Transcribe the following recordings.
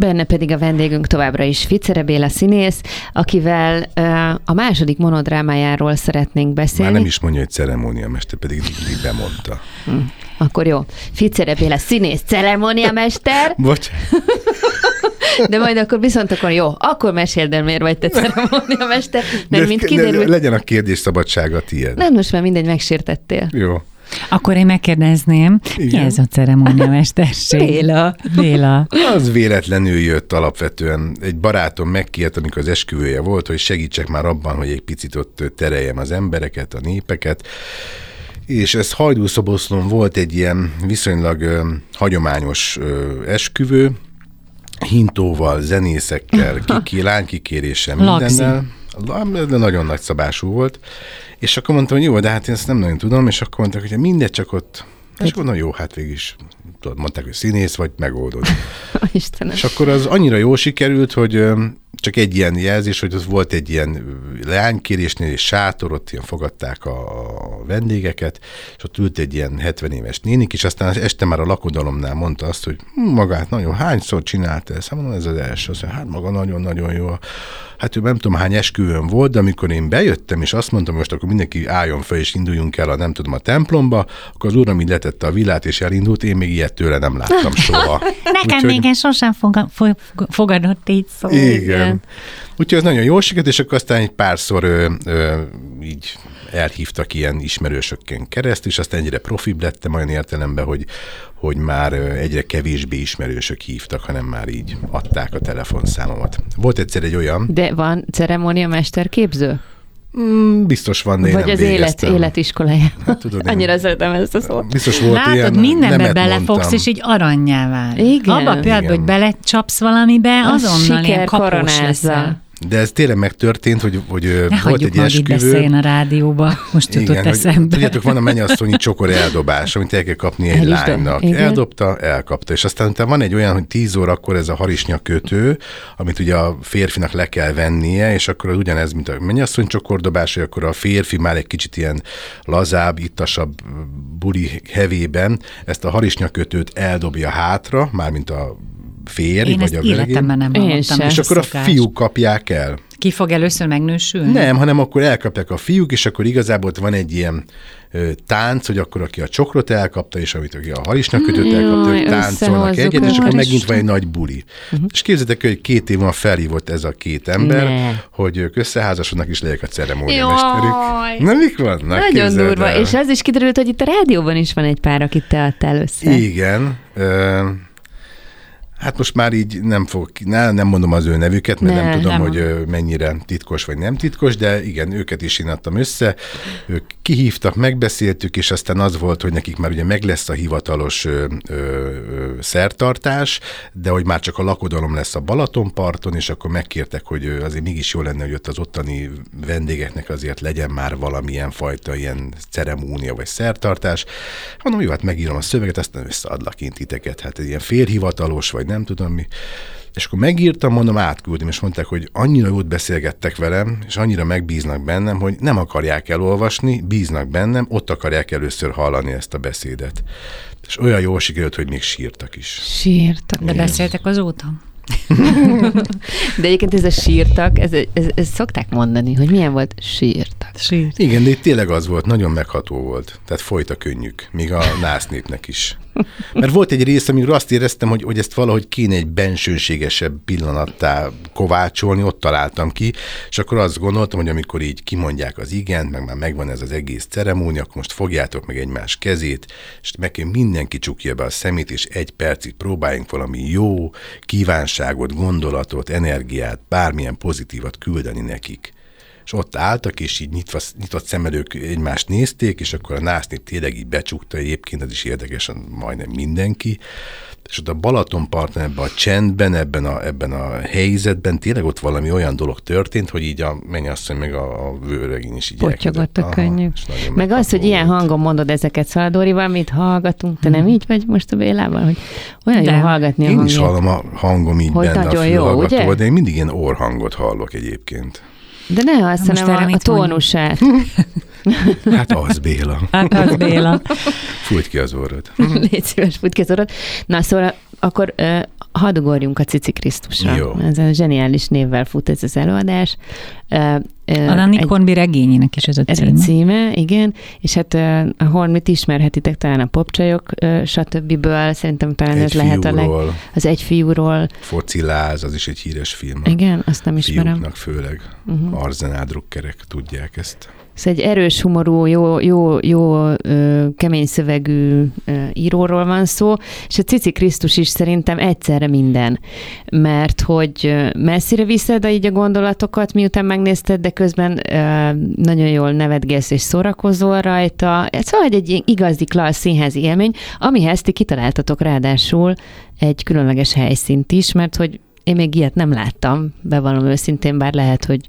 Benne pedig a vendégünk továbbra is Ficere Béla színész, akivel a második monodrámájáról szeretnénk beszélni. Már nem is mondja, hogy ceremóniamester, pedig bemondta. Akkor jó. Ficere Béla színész, ceremóniamester. Bocs. De majd akkor viszont jó, akkor meséld el, miért vagy te ceremóniamester, mert mint kiderült... Legyen a kérdés szabadsága tiéd. Nem, most már mindegy, megsértettél. Jó. Akkor én megkérdezném, mi ez a ceremóniamesterség? Béla. Az véletlenül jött alapvetően. Egy barátom megkért, amikor az esküvője volt, hogy segítsek már abban, hogy egy picit ott tereljem az embereket, a népeket. És ez Hajdúszoboszlón volt egy ilyen viszonylag hagyományos esküvő, hintóval, zenészekkel, lánykikéréssel, mindennel. De nagyon nagy szabású volt. És akkor mondtam, hogy jó, de hát én ezt nem nagyon tudom, és akkor mondták, hogy mindegy, csak ott. És akkor mondom, jó, hát végig is mondták, hogy színész vagy, megoldod. Istenem. És akkor az annyira jól sikerült, hogy csak egy ilyen jelzés, hogy az volt egy ilyen leánykérésnél, és sátor, ott ilyen fogadták a vendégeket, és ott ült egy ilyen 70 éves nénik, és aztán este már a lakodalomnál mondta azt, hogy magát nagyon, hányszor csinálta ezt? Mondom, ez az első. Azt mondja, hát maga nagyon-nagyon jó. Hát ő nem tudom hány esküvőn volt, de amikor én bejöttem, és azt mondtam, most akkor mindenki álljon fel, és induljunk el a templomba, akkor az uram így letette a villát, és elindult, én még ilyet tőle nem láttam soha. Nekem még én sosem fogadott így szó. Igen. Úgyhogy ez nagyon jól sikerült, és akkor aztán egy párszor így elhívtak ilyen ismerősökken keresztül, és aztán egyre profibb lettem olyan értelemben, hogy már egyre kevésbé ismerősök hívtak, hanem már így adták a telefonszámomat. Volt egyszer egy olyan... De van ceremóniamester képző? Biztos van, de én vagy nem az végeztem. életiskolája. Hát, tudod, annyira szeretem ezt a szót. Biztos volt látod, ilyen, mindenbe belefogsz, mondtam. és így arrannyá vál. Igen. Abba a pillanatban, hogy belecsapsz valamibe, azonnal ilyen kapós leszel. De ez tényleg megtörtént, hogy volt egy esküvő. Beszéljen a rádióba, most jutott eszembe. Tudjátok, van a mennyasszonyi csokor eldobás, amit el kell kapni egy lánynak. Eldobta, elkapta. És aztán van egy olyan, hogy 10 órakor ez a harisnya kötő, amit ugye a férfinak le kell vennie, és akkor az ugyanez, mint a mennyasszony csokordobás, hogy akkor a férfi már egy kicsit ilyen lazább, ittasabb buli hevében ezt a harisnya kötőt eldobja hátra, mármint a férj, én vagy a életemben nem hallottam. És akkor a fiúk kapják el. Ki fog először megnősülni? Nem, hanem akkor elkapják a fiúk, és akkor igazából ott van egy ilyen tánc, hogy akkor aki a csokrot elkapta, és amit aki a harisnyakötőt elkapta, hogy táncolnak egyet, és akkor megint van egy nagy buli. És képzeljétek, hogy 2 év van felhívott ez a 2 ember, hogy ők összeházasodnak, és legyek a ceremóniamesterük. Na, mik vannak? Nagyon durva, és ez is kiderült, hogy itt a rádióban is van egy pár, akit te adtál össze. Igen. Hát most már így nem mondom az ő nevüket, mert nem tudom, hogy mennyire titkos vagy nem titkos, de igen, őket is én adtam össze. Ők kihívtak, megbeszéltük, és aztán az volt, hogy nekik már ugye meg lesz a hivatalos szertartás, de hogy már csak a lakodalom lesz a Balatonparton, és akkor megkértek, hogy azért mégis jó lenne, hogy ott az ottani vendégeknek azért legyen már valamilyen fajta ilyen ceremónia vagy szertartás. Mondom, jó, hát megírom a szöveget, aztán összeadlak én titeket. Hát egy ilyen félhivatalos, vagy nem tudom mi. És akkor megírtam, mondom, átküldtem, és mondták, hogy annyira jót beszélgettek velem, és annyira megbíznak bennem, hogy nem akarják elolvasni, bíznak bennem, ott akarják először hallani ezt a beszédet. És olyan jól sikerült, hogy még sírtak is. Sírtak. De beszéltek azóta? De egyébként ez a sírtak, ez szokták mondani, hogy milyen volt? Sírtak. Igen, de itt tényleg az volt, nagyon megható volt. Tehát folyt a könnyük, még a násznépnek is. Mert volt egy rész, amikor azt éreztem, hogy ezt valahogy kéne egy bensőségesebb pillanattá kovácsolni, ott találtam ki, és akkor azt gondoltam, hogy amikor így kimondják az igent, meg már megvan ez az egész ceremónia, akkor most fogjátok meg egymás kezét, és meg mindenki csukja be a szemét, és 1 percig próbáljunk valami jó kívánságot, gondolatot, energiát, bármilyen pozitívat küldeni nekik. És ott álltak, és így nyitott szemmel ők egymást nézték, és akkor a násznép tényleg így becsukta, egyébként ez is érdekes, majdnem mindenki. És ott a Balatonparton, ebben a csendben, ebben a helyzetben tényleg ott valami olyan dolog történt, hogy így a mennyasszony meg a vőlegény is így pottyogott a könnyük. Meg az, hogy ilyen hangon mondod ezeket Szaladórival, mit hallgatunk, te nem így vagy most a Bélával, hogy olyan jó hallgatni a hangját. Én is hallom a hangom így hogy benne a fülhallgatóval, de én mindig ilyen orrhangot hallok egyébként. De ne azt, hanem a tónusát. Hát az Béla. Fújt ki az orrod. Légy szíves, fújt ki az orrod. Na szóval akkor hadd ugorjunk a Cici Krisztusra. Jó. Ez a zseniális névvel fut ez az előadás. A Nick Hornby regényének is ez a címe. Ez a címe, igen. És hát a Hornbyt ismerhetitek talán a Popcsajok, stb. Szerintem talán ez lehet az Egy fiúról. Fociláz, az is egy híres film. Igen, azt nem ismerem. Fiúknak főleg. Arzenádrukkerek tudják ezt. Szóval egy erős humorú, jó kemény szövegű íróról van szó, és a Cici Krisztus is szerintem egyszerre minden, mert hogy messzire viszed így a gondolatokat, miután megnézted, de közben nagyon jól nevetgélsz és szórakozol rajta. Szóval egy igazi klassz színházi élmény, amihez ti kitaláltatok ráadásul egy különleges helyszínt is, mert hogy én még ilyet nem láttam, bevallom őszintén, bár lehet, hogy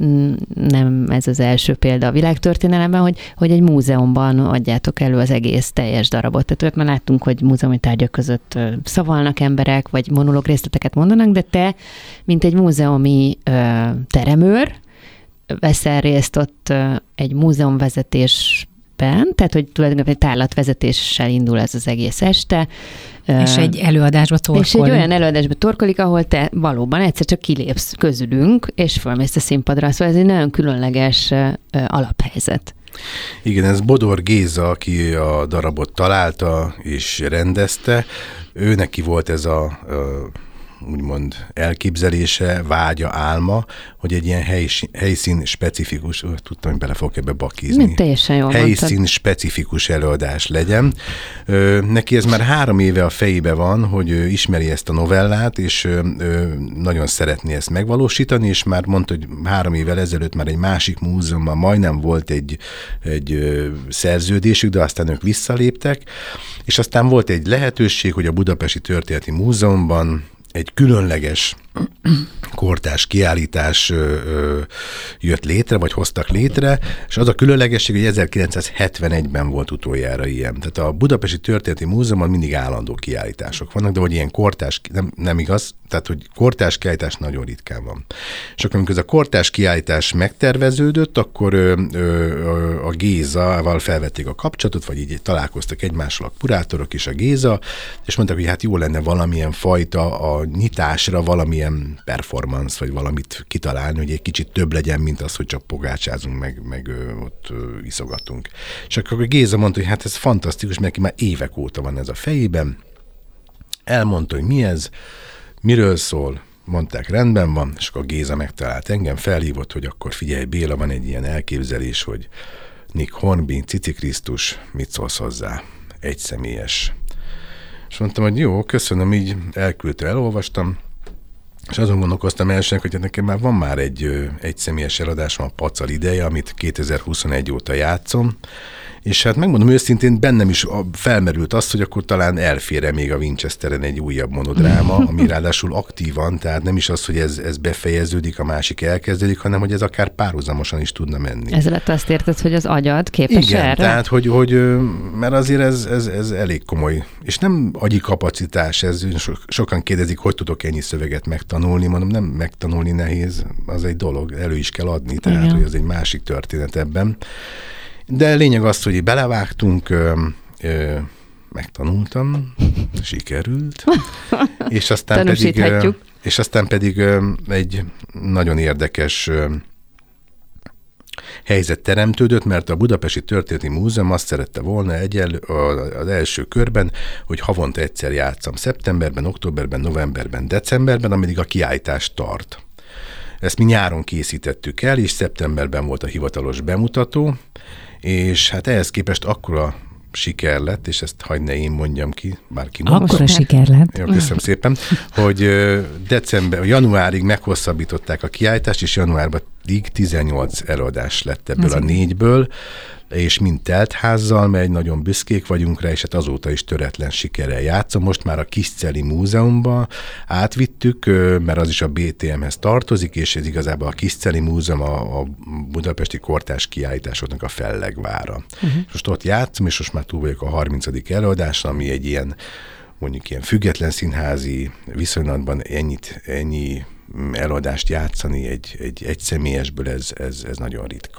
nem ez az első példa a világtörténelemben, hogy egy múzeumban adjátok elő az egész teljes darabot. Tehát olyat már láttunk, hogy múzeumi tárgyak között szavalnak emberek, vagy monológ részleteket mondanak, de te, mint egy múzeumi teremőr, veszel részt ott egy múzeumvezetésben, tehát hogy tulajdonképpen egy tárlatvezetéssel indul ez az egész este. És egy előadásba torkol. És egy olyan előadásba torkolik, ahol te valóban egyszer csak kilépsz közülünk, és fölmész a színpadra. Szóval ez egy nagyon különleges alaphelyzet. Igen, ez Bodor Géza, aki a darabot találta és rendezte. Ő neki volt ez a úgymond elképzelése, vágya, álma, hogy egy ilyen helyszín specifikus, tudtam, hogy bele fogok ebbe bakizni. Teljesen jól helyszín mondtad. specifikus előadás legyen. Neki ez már 3 éve a fejébe van, hogy ő ismeri ezt a novellát, és nagyon szeretné ezt megvalósítani, és már mondta, hogy 3 évvel ezelőtt már egy másik múzeumban majdnem volt egy szerződésük, de aztán ők visszaléptek, és aztán volt egy lehetőség, hogy a Budapesti Történeti Múzeumban egy különleges kortárs kiállítás jött létre, vagy hoztak létre, és az a különlegesség, hogy 1971-ben volt utoljára ilyen. Tehát a Budapesti Történeti Múzeumban mindig állandó kiállítások vannak, de hogy ilyen kortárs, nem igaz, tehát hogy kortárs kiállítás nagyon ritkán van. És akkor, amikor ez a kortárs kiállítás megterveződött, akkor a Gézával felvették a kapcsolatot, vagy így találkoztak egymással a kurátorok és a Géza, és mondták, hogy hát jó lenne valamilyen fajta a nyitásra valamilyen performance, vagy valamit kitalálni, hogy egy kicsit több legyen, mint az, hogy csak pogácsázunk, meg ott iszogatunk. És akkor Géza mondta, hogy hát ez fantasztikus, mert neki már évek óta van ez a fejében. Elmondta, hogy mi ez, miről szól, mondták, rendben van, és akkor Géza megtalált engem, felhívott, hogy akkor figyelj, Béla, van egy ilyen elképzelés, hogy Nick Hornby, Cici Krisztus, mit szólsz hozzá? Egyszemélyes. És mondtam, hogy jó, köszönöm, így elküldte, elolvastam, és azon gondolkoztam elsőnek, hogy nekem már van már egy személyes eladásom, a Pacal ideje, amit 2021 óta játszom, és hát megmondom őszintén, bennem is felmerült az, hogy akkor talán elfér-e még a Winchesteren egy újabb monodráma, ami ráadásul aktívan, tehát nem is az, hogy ez befejeződik, a másik elkezdődik, hanem hogy ez akár párhuzamosan is tudna menni. Ezzel azt érted, hogy az agyad képes igen, erre? Tehát, hogy mert azért ez elég komoly, és nem agyi kapacitás, ez sokan kérdezik, hogy tudok ennyi szöveget megtanulni, mondom, nem megtanulni nehéz, az egy dolog, elő is kell adni, tehát, igen, hogy az egy másik történet ebben. De lényeg az, hogy belevágtunk, megtanultam, sikerült, és aztán pedig egy nagyon érdekes helyzet teremtődött, mert a Budapesti Történeti Múzeum azt szerette volna az első körben, hogy havonta egyszer játszam szeptemberben, októberben, novemberben, decemberben, ameddig a kiállítás tart. Ezt mi nyáron készítettük el, és szeptemberben volt a hivatalos bemutató, és hát ehhez képest akkora siker lett, és ezt hagyd ne én mondjam ki, bár ki mondom. Akkora siker lett. Jó, köszönöm szépen, hogy januárig meghosszabbították a kiállítást, és januárban 18 előadás lett ebből a 4-ből, és mind teltházzal megy, nagyon büszkék vagyunk rá, és hát azóta is töretlen sikerrel játszom. Most már a Kisceli Múzeumba átvittük, mert az is a BTM-hez tartozik, és ez igazából a Kisceli Múzeum a budapesti kortárs kiállításoknak a fellegvára. Most ott játszom, és most már túl vagyok a 30. előadáson, ami egy ilyen, mondjuk ilyen független színházi viszonylatban ennyi előadást játszani egy személyesből, ez nagyon ritka.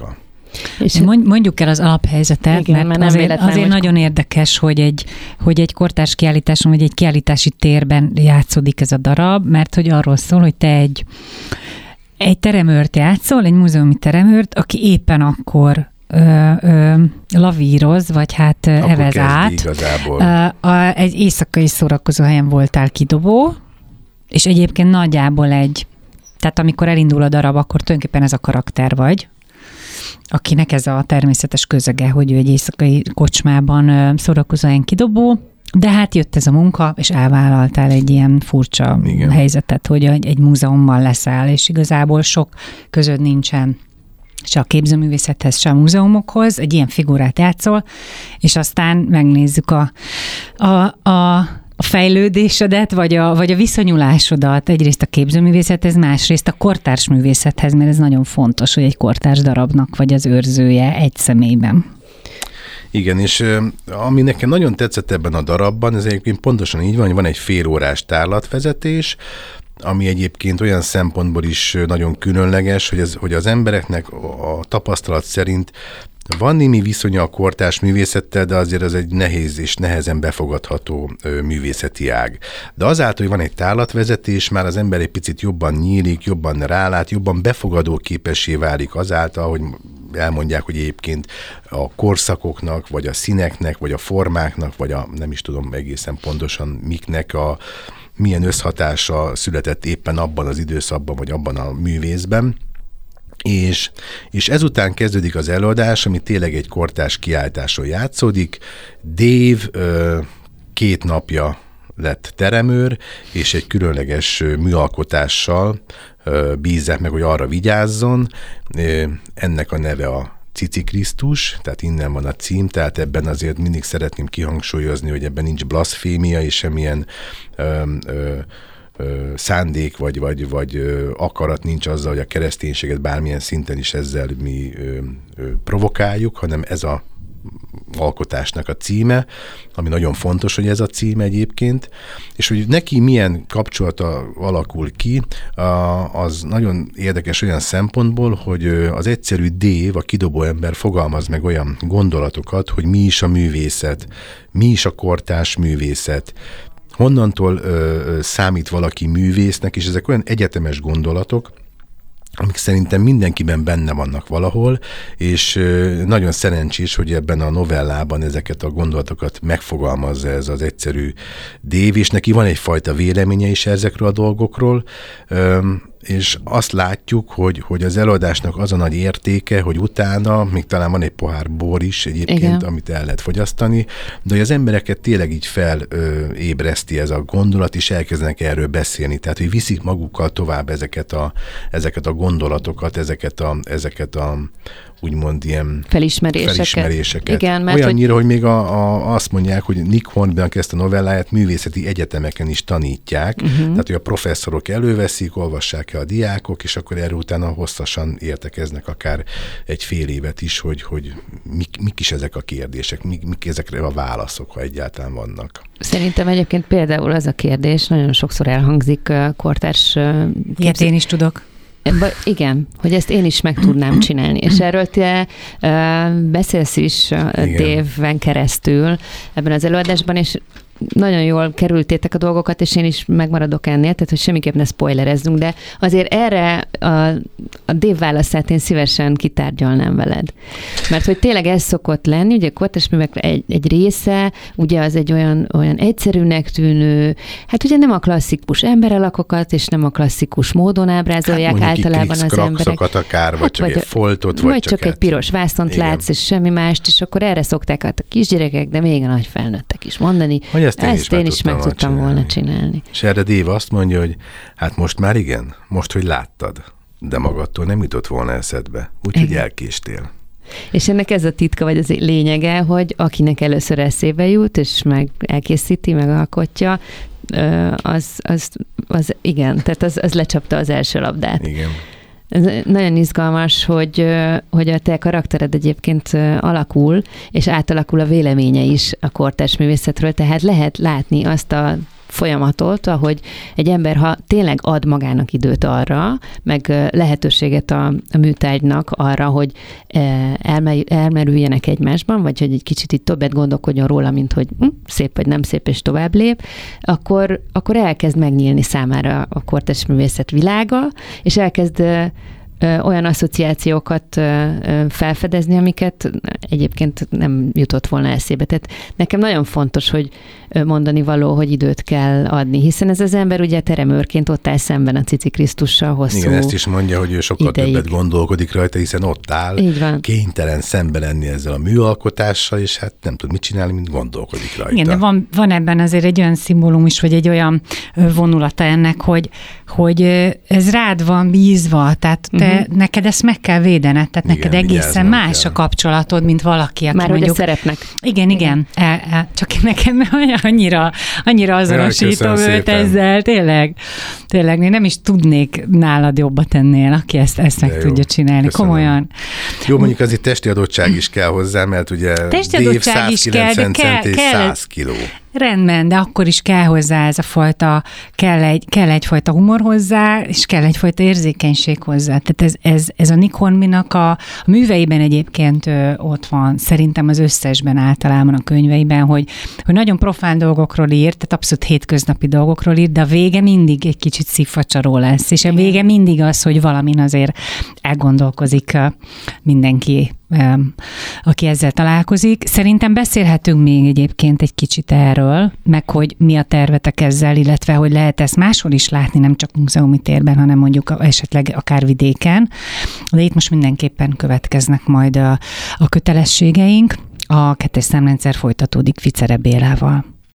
És mondjuk el az alaphelyzetet, igen, mert azért nagyon érdekes, hogy egy kortárs kiállításon, vagy egy kiállítási térben játszódik ez a darab, mert hogy arról szól, hogy te egy teremőrt játszol, egy múzeumi teremőrt, aki éppen akkor lavíroz, vagy hát evez át. Egy éjszakai szórakozóhelyen voltál kidobó, és egyébként nagyjából tehát amikor elindul a darab, akkor tulajdonképpen ez a karakter vagy, akinek ez a természetes közege, hogy ő egy éjszakai kocsmában szórakozóhelyen kidobó, de hát jött ez a munka, és elvállaltál egy ilyen furcsa helyzetet, hogy egy múzeumban leszel, és igazából sok közöd nincsen se a képzőművészethez, se a múzeumokhoz, egy ilyen figurát játszol, és aztán megnézzük a fejlődésedet, vagy a viszonyulásodat egyrészt a képzőművészethez, másrészt a kortárs művészethez, mert ez nagyon fontos, hogy egy kortárs darabnak vagy az őrzője egy személyben. Igen, és ami nekem nagyon tetszett ebben a darabban, ez egyébként pontosan így van, hogy van egy félórás tárlatvezetés, ami egyébként olyan szempontból is nagyon különleges, hogy az embereknek a tapasztalat szerint van némi viszonya a kortárs művészettel, de azért az egy nehéz és nehezen befogadható művészeti ág. De azáltal, hogy van egy tárlatvezetés, már az ember egy picit jobban nyílik, jobban rálát, jobban befogadó képessé válik azáltal, hogy elmondják, hogy egyébként a korszakoknak, vagy a színeknek, vagy a formáknak, vagy nem is tudom egészen pontosan miknek milyen összhatása született éppen abban az időszakban, vagy abban a művészben. És ezután kezdődik az előadás, ami tényleg egy kortárs kiállításon játszódik. Dave 2 napja lett teremőr, és egy különleges műalkotással bízzák meg, hogy arra vigyázzon. Ennek a neve a Cici Krisztus, tehát innen van a cím, tehát ebben azért mindig szeretném kihangsúlyozni, hogy ebben nincs blaszfémia, és semmilyen szándék vagy akarat nincs azzal, hogy a kereszténységet bármilyen szinten is ezzel mi provokáljuk, hanem ez a alkotásnak a címe, ami nagyon fontos, hogy ez a címe egyébként, és hogy neki milyen kapcsolata alakul ki, az nagyon érdekes olyan szempontból, hogy az egyszerű Dave, a kidobó ember fogalmaz meg olyan gondolatokat, hogy mi is a művészet, mi is a kortárs művészet, honnantól számít valaki művésznek, és ezek olyan egyetemes gondolatok, amik szerintem mindenkiben benne vannak valahol, és nagyon szerencsés, hogy ebben a novellában ezeket a gondolatokat megfogalmazza ez az egyszerű Dave, és neki van egyfajta véleménye is ezekről a dolgokról, és azt látjuk, hogy az előadásnak az a nagy értéke, hogy utána még talán van egy pohár bor is egyébként, igen, amit el lehet fogyasztani, de hogy az embereket tényleg így felébreszti ez a gondolat, és elkezdenek erről beszélni. Tehát, hogy viszik magukkal tovább ezeket a gondolatokat, ezeket a úgymond ilyen felismeréseket. Igen, mert olyannyira, hogy még azt mondják, hogy Nick Hornbynak ezt a novelláját művészeti egyetemeken is tanítják, tehát, hogy a professzorok előveszik, olvassák el a diákok, és akkor erről utána hosszasan értekeznek akár egy fél évet is, hogy mik is ezek a kérdések, mik ezekre a válaszok, ha egyáltalán vannak. Szerintem egyébként például az a kérdés, nagyon sokszor elhangzik kortárs... Ilyet én is tudok. Igen, hogy ezt én is meg tudnám csinálni. És erről te beszélsz is Dave-en keresztül ebben az előadásban, és nagyon jól kerültétek a dolgokat, és én is megmaradok ennél, tehát hogy semmiképp ne spoilerezzünk, de azért erre a Dave válaszát én szívesen kitárgyalnám veled. Mert hogy tényleg ez szokott lenni, ugye a kortárs művek egy része, ugye az egy olyan egyszerűnek tűnő, hát ugye nem a klasszikus emberalakokat, és nem a klasszikus módon ábrázolják általában az emberek. Akár, vagy csak egy foltot, vagy csak egy piros vászont látsz, és semmi mást, és akkor erre szokták a kisgyerekek, de még a nagy felnőttek is mondani, ezt én is meg tudtam volna csinálni. És erre Dave azt mondja, hogy hát most már igen, most, hogy láttad, de magadtól nem jutott volna eszedbe, úgyhogy elkéstél. És ennek ez a titka, vagy az lényege, hogy akinek először eszébe jut, és meg elkészíti, megalkotja, az igen, tehát az lecsapta az első labdát. Igen. Ez nagyon izgalmas, hogy a te karaktered egyébként alakul, és átalakul a véleménye is a kortárs művészetről, tehát lehet látni azt a folyamatot, ahogy egy ember, ha tényleg ad magának időt arra, meg lehetőséget a műtárgynak arra, hogy elmerüljenek egymásban, vagy hogy egy kicsit itt többet gondolkodjon róla, mint hogy szép vagy nem szép, és tovább lép, akkor elkezd megnyílni számára a kortárs művészet világa, és elkezd olyan asszociációkat felfedezni, amiket egyébként nem jutott volna eszébe. Tehát nekem nagyon fontos, hogy mondani való, hogy időt kell adni, hiszen ez az ember ugye teremőrként ott áll szemben a Cici Krisztussal hosszú Igen, ezt is mondja, hogy ő sokkal többet gondolkodik rajta, hiszen ott áll, kénytelen szembe lenni ezzel a műalkotással, és hát nem tud mit csinálni, mint gondolkodik rajta. Igen, de van ebben azért egy olyan szimbólum is, vagy egy olyan vonulata ennek, hogy ez rád van bízva, tehát neked ezt meg kell védened, tehát neked egészen más a kapcsolatod, mint valaki, aki már mondjuk... Már hogy a szerepnek. Igen. Csak nekem annyira azonosítom őt ezzel, tényleg, én nem is tudnék nálad jobbat ennél, aki ezt meg tudja csinálni. Köszönöm. Komolyan. Jó, mondjuk azért testi adottság is kell hozzá, mert ugye Dave 190 cent és 100 kiló. Rendben, de akkor is kell hozzá ez a fajta, kell egyfajta humor hozzá, és kell egyfajta érzékenység hozzá. Tehát ez a Nick Hornbynak a műveiben egyébként ott van, szerintem az összesben általában a könyveiben, hogy nagyon profán dolgokról ír, tehát abszolút hétköznapi dolgokról ír, de a vége mindig egy kicsit szívfacsaró lesz, és a vége mindig az, hogy valamin azért elgondolkozik mindenki, aki ezzel találkozik. Szerintem beszélhetünk még egyébként egy kicsit erről, meg hogy mi a tervetek ezzel, illetve hogy lehet ezt máshol is látni, nem csak múzeumi térben, hanem mondjuk esetleg akár vidéken. De itt most mindenképpen következnek majd a kötelességeink. A 2. számrendszer folytatódik Ficere Bélával.